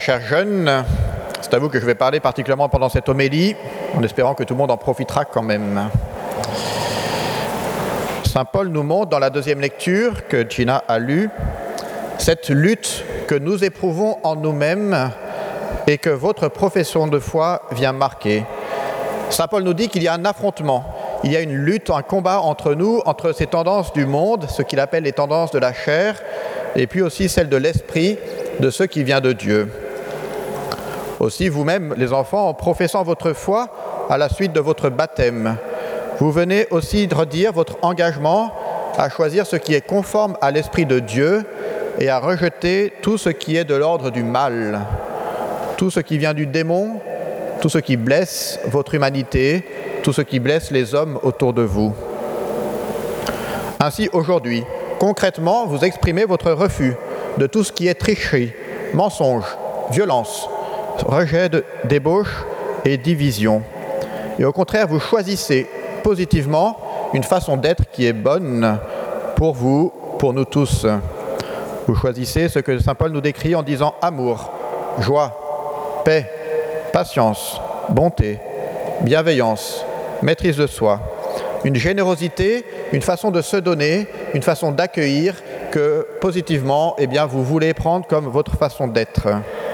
Chers jeunes, c'est à vous que je vais parler particulièrement pendant cette homélie, en espérant que tout le monde en profitera quand même. Saint Paul nous montre dans la deuxième lecture que Gina a lue, cette lutte que nous éprouvons en nous-mêmes et que votre profession de foi vient marquer. Saint Paul nous dit qu'il y a un affrontement, il y a une lutte, un combat entre nous, entre ces tendances du monde, ce qu'il appelle les tendances de la chair, et puis aussi celles de l'esprit, de ce qui vient de Dieu. Aussi, vous-même, les enfants, en professant votre foi à la suite de votre baptême, vous venez aussi redire votre engagement à choisir ce qui est conforme à l'Esprit de Dieu et à rejeter tout ce qui est de l'ordre du mal, tout ce qui vient du démon, tout ce qui blesse votre humanité, tout ce qui blesse les hommes autour de vous. Ainsi, aujourd'hui, concrètement, vous exprimez votre refus de tout ce qui est tricherie, mensonge, violence, rejet de débauche et division. Et au contraire, vous choisissez positivement une façon d'être qui est bonne pour vous, pour nous tous. Vous choisissez ce que Saint Paul nous décrit en disant amour, joie, paix, patience, bonté, bienveillance, maîtrise de soi. Une générosité, une façon de se donner, une façon d'accueillir que positivement, vous voulez prendre comme votre façon d'être.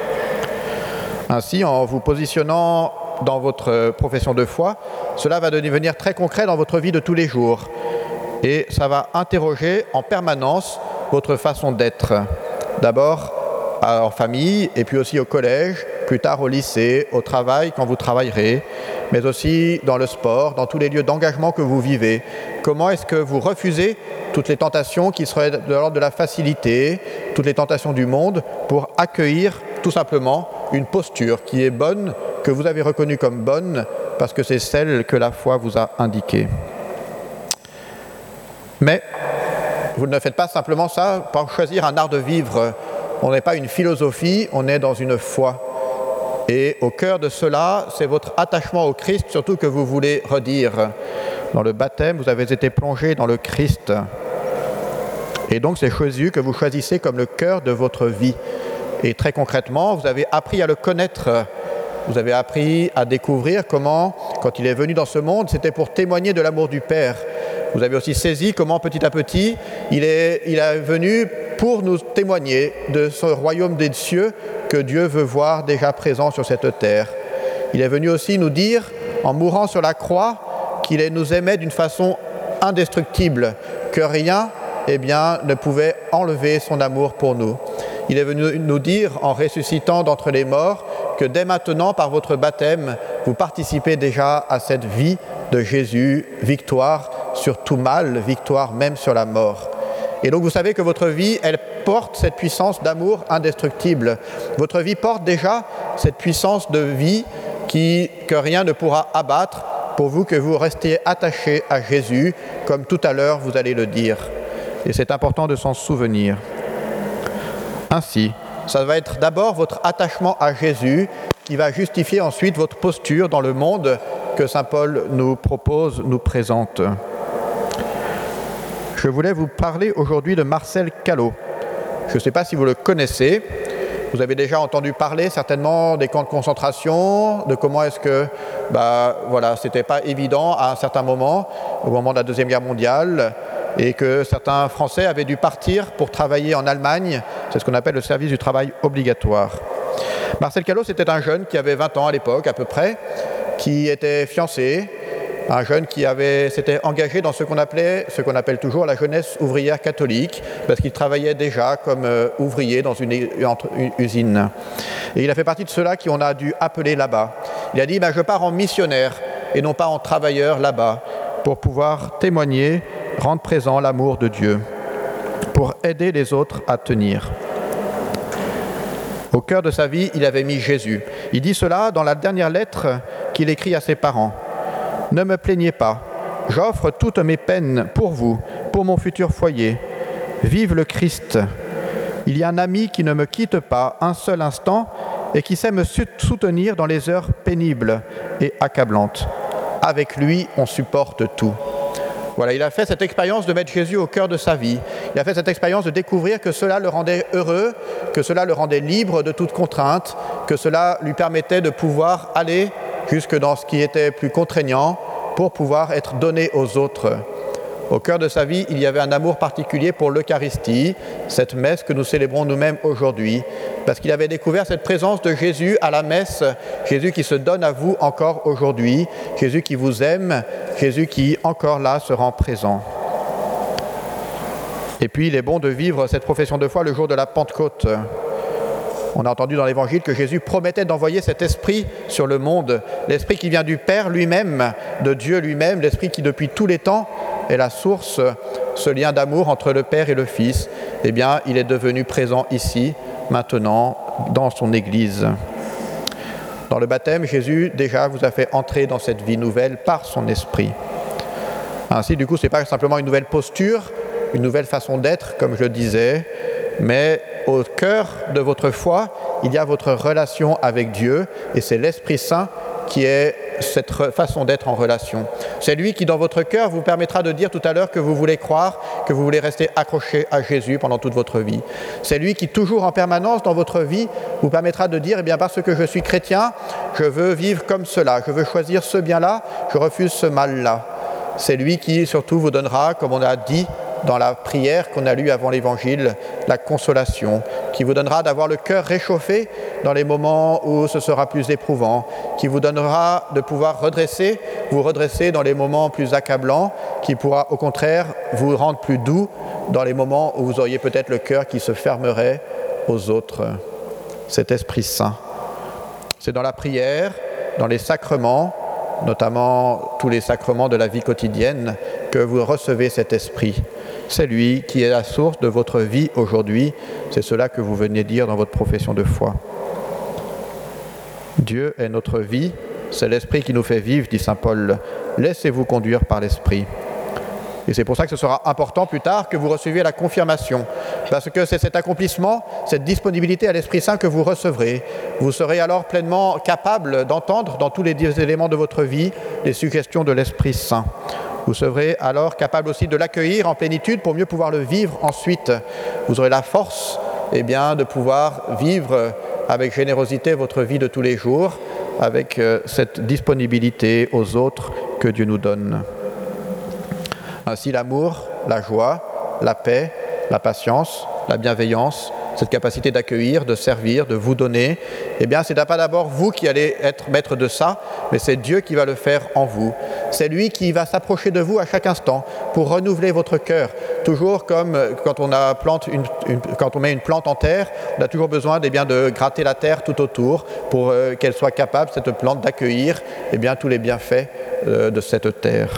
Ainsi, en vous positionnant dans votre profession de foi, cela va devenir très concret dans votre vie de tous les jours. Et ça va interroger en permanence votre façon d'être. D'abord en famille, et puis aussi au collège, plus tard au lycée, au travail quand vous travaillerez, mais aussi dans le sport, dans tous les lieux d'engagement que vous vivez. Comment est-ce que vous refusez toutes les tentations qui seraient de l'ordre de la facilité, toutes les tentations du monde, pour accueillir tout simplement une posture qui est bonne, que vous avez reconnue comme bonne, parce que c'est celle que la foi vous a indiquée. Mais vous ne faites pas simplement ça par choisir un art de vivre. On n'est pas une philosophie, on est dans une foi. Et au cœur de cela, c'est votre attachement au Christ, surtout que vous voulez redire. Dans le baptême, vous avez été plongé dans le Christ. Et donc c'est Jésus que vous choisissez comme le cœur de votre vie. Et très concrètement, vous avez appris à le connaître. Vous avez appris à découvrir comment, quand il est venu dans ce monde, c'était pour témoigner de l'amour du Père. Vous avez aussi saisi comment, petit à petit, il est venu pour nous témoigner de ce royaume des cieux que Dieu veut voir déjà présent sur cette terre. Il est venu aussi nous dire, en mourant sur la croix, qu'il nous aimait d'une façon indestructible, que rien ne pouvait enlever son amour pour nous. Il est venu nous dire, en ressuscitant d'entre les morts, que dès maintenant, par votre baptême, vous participez déjà à cette vie de Jésus, victoire sur tout mal, victoire même sur la mort. Et donc vous savez que votre vie, elle porte cette puissance d'amour indestructible. Votre vie porte déjà cette puissance de vie que rien ne pourra abattre pour vous, que vous restiez attachés à Jésus, comme tout à l'heure vous allez le dire. Et c'est important de s'en souvenir. Ainsi, ça va être d'abord votre attachement à Jésus qui va justifier ensuite votre posture dans le monde que Saint Paul nous propose, nous présente. Je voulais vous parler aujourd'hui de Marcel Callot. Je ne sais pas si vous le connaissez. Vous avez déjà entendu parler certainement des camps de concentration, de comment est-ce que, c'était pas évident à un certain moment, au moment de la Deuxième Guerre mondiale, et que certains Français avaient dû partir pour travailler en Allemagne. C'est ce qu'on appelle le service du travail obligatoire. Marcel Callot, c'était un jeune qui avait 20 ans à l'époque, à peu près, qui était fiancé, un jeune qui s'était engagé dans ce qu'on appelle toujours la jeunesse ouvrière catholique, parce qu'il travaillait déjà comme ouvrier dans une usine. Et il a fait partie de ceux-là qu'on a dû appeler là-bas. Il a dit, je pars en missionnaire et non pas en travailleur là-bas, pour pouvoir témoigner, rendre présent l'amour de Dieu, pour aider les autres à tenir. Au cœur de sa vie, il avait mis Jésus. Il dit cela dans la dernière lettre qu'il écrit à ses parents. « Ne me plaignez pas, j'offre toutes mes peines pour vous, pour mon futur foyer. Vive le Christ. Il y a un ami qui ne me quitte pas un seul instant et qui sait me soutenir dans les heures pénibles et accablantes. Avec lui, on supporte tout. » Voilà, il a fait cette expérience de mettre Jésus au cœur de sa vie. Il a fait cette expérience de découvrir que cela le rendait heureux, que cela le rendait libre de toute contrainte, que cela lui permettait de pouvoir aller jusque dans ce qui était plus contraignant pour pouvoir être donné aux autres. Au cœur de sa vie, il y avait un amour particulier pour l'Eucharistie, cette messe que nous célébrons nous-mêmes aujourd'hui, parce qu'il avait découvert cette présence de Jésus à la messe, Jésus qui se donne à vous encore aujourd'hui, Jésus qui vous aime, Jésus qui encore là se rend présent. Et puis il est bon de vivre cette profession de foi le jour de la Pentecôte. On a entendu dans l'Évangile que Jésus promettait d'envoyer cet esprit sur le monde, l'esprit qui vient du Père lui-même, de Dieu lui-même, l'esprit qui depuis tous les temps est la source, ce lien d'amour entre le Père et le Fils. Eh bien, il est devenu présent ici, maintenant, dans son Église. Dans le baptême, Jésus déjà vous a fait entrer dans cette vie nouvelle par son esprit. Ainsi, du coup, ce n'est pas simplement une nouvelle posture, une nouvelle façon d'être, comme je le disais, mais au cœur de votre foi, il y a votre relation avec Dieu, et c'est l'Esprit Saint qui est cette façon d'être en relation. C'est lui qui, dans votre cœur, vous permettra de dire tout à l'heure que vous voulez croire, que vous voulez rester accroché à Jésus pendant toute votre vie. C'est lui qui, toujours en permanence dans votre vie, vous permettra de dire, eh bien, parce que je suis chrétien, je veux vivre comme cela, je veux choisir ce bien-là, je refuse ce mal-là. C'est lui qui, surtout, vous donnera, comme on a dit, dans la prière qu'on a lue avant l'Évangile, la consolation, qui vous donnera d'avoir le cœur réchauffé dans les moments où ce sera plus éprouvant, qui vous donnera de pouvoir vous redresser dans les moments plus accablants, qui pourra au contraire vous rendre plus doux dans les moments où vous auriez peut-être le cœur qui se fermerait aux autres. Cet Esprit Saint. C'est dans la prière, dans les sacrements, notamment tous les sacrements de la vie quotidienne, que vous recevez cet esprit. C'est lui qui est la source de votre vie aujourd'hui. C'est cela que vous venez dire dans votre profession de foi. Dieu est notre vie, c'est l'esprit qui nous fait vivre, dit saint Paul. Laissez-vous conduire par l'esprit. Et c'est pour ça que ce sera important plus tard que vous receviez la confirmation. Parce que c'est cet accomplissement, cette disponibilité à l'Esprit Saint que vous recevrez. Vous serez alors pleinement capable d'entendre dans tous les éléments de votre vie les suggestions de l'Esprit Saint. Vous serez alors capable aussi de l'accueillir en plénitude pour mieux pouvoir le vivre ensuite. Vous aurez la force de pouvoir vivre avec générosité votre vie de tous les jours, avec cette disponibilité aux autres que Dieu nous donne. Ainsi l'amour, la joie, la paix, la patience, la bienveillance, cette capacité d'accueillir, de servir, de vous donner, ce n'est pas d'abord vous qui allez être maître de ça, mais c'est Dieu qui va le faire en vous. C'est lui qui va s'approcher de vous à chaque instant pour renouveler votre cœur. Toujours comme quand on met une plante en terre, on a toujours besoin de gratter la terre tout autour pour qu'elle soit capable, cette plante, d'accueillir tous les bienfaits de cette terre.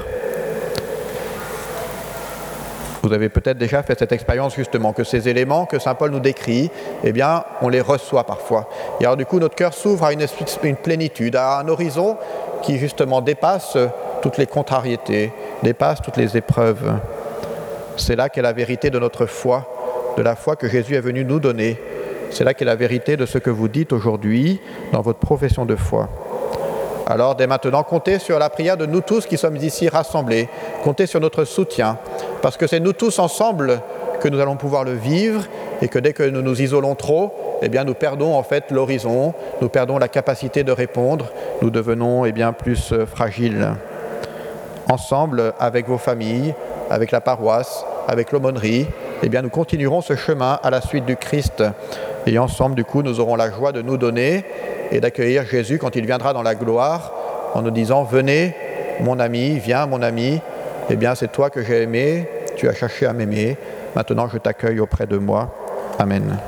Vous avez peut-être déjà fait cette expérience justement, que ces éléments que saint Paul nous décrit, on les reçoit parfois. Et alors du coup, notre cœur s'ouvre à une plénitude, à un horizon qui justement dépasse toutes les contrariétés, dépasse toutes les épreuves. C'est là qu'est la vérité de notre foi, de la foi que Jésus est venu nous donner. C'est là qu'est la vérité de ce que vous dites aujourd'hui dans votre profession de foi. Alors dès maintenant, comptez sur la prière de nous tous qui sommes ici rassemblés. Comptez sur notre soutien, parce que c'est nous tous ensemble que nous allons pouvoir le vivre et que dès que nous nous isolons trop, nous perdons en fait l'horizon, nous perdons la capacité de répondre, nous devenons plus fragiles. Ensemble, avec vos familles, avec la paroisse, avec l'aumônerie, nous continuerons ce chemin à la suite du Christ. Et ensemble, du coup, nous aurons la joie de nous donner et d'accueillir Jésus quand il viendra dans la gloire en nous disant « Venez, mon ami, viens, mon ami, c'est toi que j'ai aimé, tu as cherché à m'aimer, maintenant je t'accueille auprès de moi. » Amen.